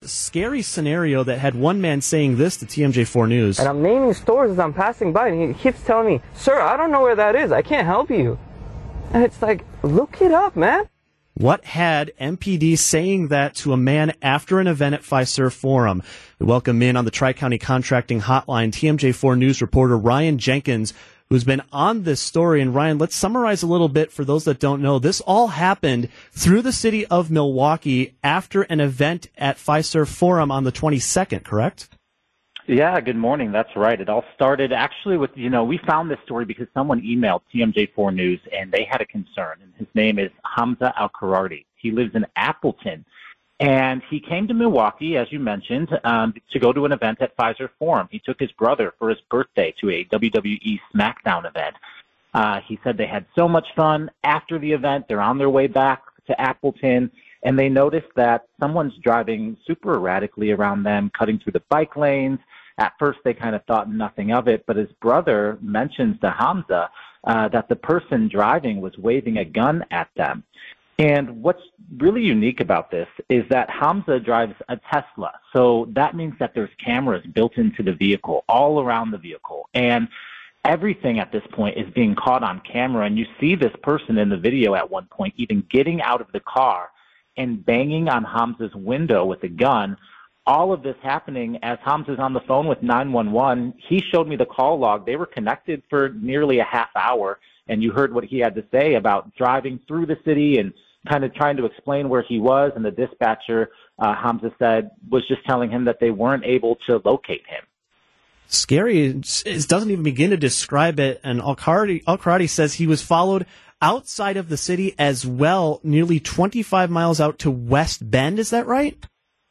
scary scenario that had one man saying this to TMJ4 News. And I'm naming stores as I'm passing by, and he keeps telling me, "Sir, I don't know where that is. I can't help you." And it's like, look it up, man. What had MPD saying that to a man after an event at Fiserv Forum? We welcome in on the Tri-County Contracting Hotline TMJ4 News reporter Ryan Jenkins, who's been on this story. And Ryan, let's summarize a little bit for those that don't know. This all happened through the city of Milwaukee after an event at Fiserv Forum on the 22nd, correct? Yeah, good morning. That's right. It all started actually with, we found this story because someone emailed TMJ4 News and they had a concern. And his name is Hamza Al-Karardi. He lives in Appleton. And he came to Milwaukee, as you mentioned, to go to an event at Fiserv Forum. He took his brother for his birthday to a WWE SmackDown event. He said they had so much fun. After the event, they're on their way back to Appleton, and they noticed that someone's driving super erratically around them, cutting through the bike lanes. At first, they kind of thought nothing of it, but his brother mentions to Hamza that the person driving was waving a gun at them. And what's really unique about this is that Hamza drives a Tesla. So that means that there's cameras built into the vehicle, all around the vehicle. And everything at this point is being caught on camera. And you see this person in the video at one point even getting out of the car and banging on Hamza's window with a gun. All of this happening as Hamza's on the phone with 911. He showed me the call log. They were connected for nearly a half hour. And you heard what he had to say about driving through the city and kind of trying to explain where he was, and the dispatcher, Hamza said, was just telling him that they weren't able to locate him. Scary. It doesn't even begin to describe it. And Al-Karardi says he was followed outside of the city as well, nearly 25 miles out to West Bend. Is that right?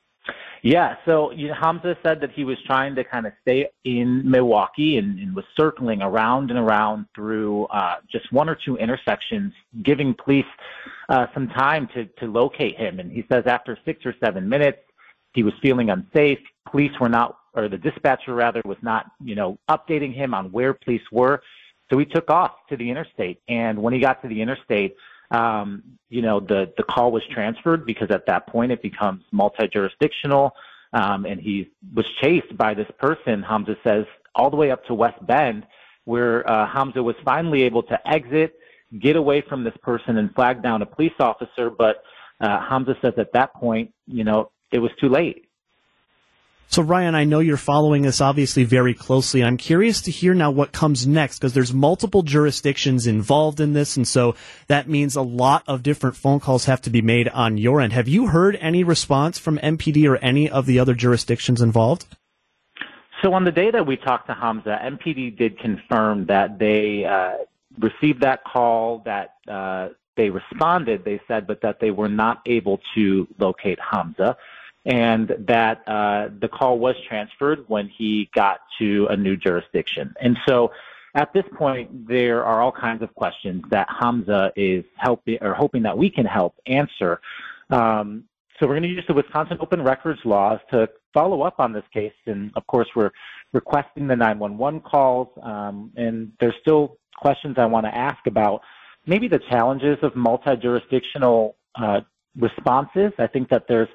Yeah, so Hamza said that he was trying to kind of stay in Milwaukee and was circling around and around through just one or two intersections, giving police some time to locate him. And he says after 6 or 7 minutes, he was feeling unsafe. Police were not, or the dispatcher rather, was not, updating him on where police were. So he took off to the interstate. And when he got to the interstate, the call was transferred because at that point it becomes multi-jurisdictional, and he was chased by this person, Hamza says, all the way up to West Bend, where Hamza was finally able to exit, get away from this person and flag down a police officer. But Hamza says at that point, it was too late. So, Ryan, I know you're following this obviously very closely. I'm curious to hear now what comes next, because there's multiple jurisdictions involved in this, and so that means a lot of different phone calls have to be made on your end. Have you heard any response from MPD or any of the other jurisdictions involved? So on the day that we talked to Hamza, MPD did confirm that they received that call, that they responded, they said, but that they were not able to locate Hamza, and that the call was transferred when he got to a new jurisdiction. And so at this point, there are all kinds of questions that Hamza is hoping that we can help answer. So we're going to use the Wisconsin Open Records laws to follow up on this case. And, of course, we're requesting the 911 calls. And there's still questions I want to ask about maybe the challenges of multi-jurisdictional responses. I think that there's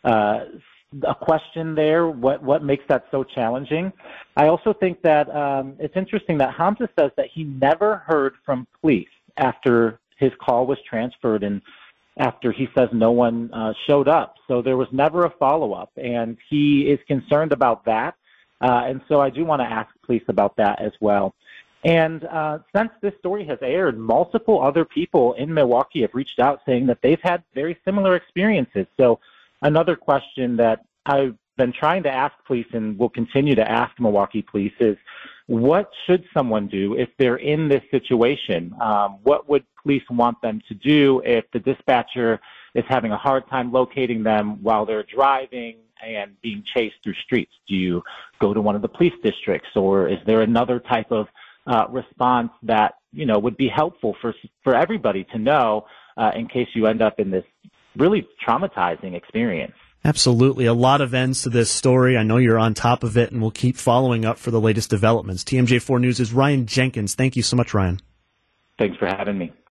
a question there, what makes that so challenging. I also think that it's interesting that Hamza says that he never heard from police after his call was transferred and after he says no one showed up. So there was never a follow-up, and he is concerned about that. And so I do want to ask police about that as well. And since this story has aired, multiple other people in Milwaukee have reached out saying that they've had very similar experiences. So another question that I've been trying to ask police and will continue to ask Milwaukee police is, what should someone do if they're in this situation? What would police want them to do if the dispatcher is having a hard time locating them while they're driving and being chased through streets? Do you go to one of the police districts, or is there another type of response that would be helpful for everybody to know in case you end up in this really traumatizing experience? Absolutely. A lot of ends to this story. I know you're on top of it, and we'll keep following up for the latest developments. TMJ4 News' Ryan Jenkins. Thank you so much, Ryan. Thanks for having me.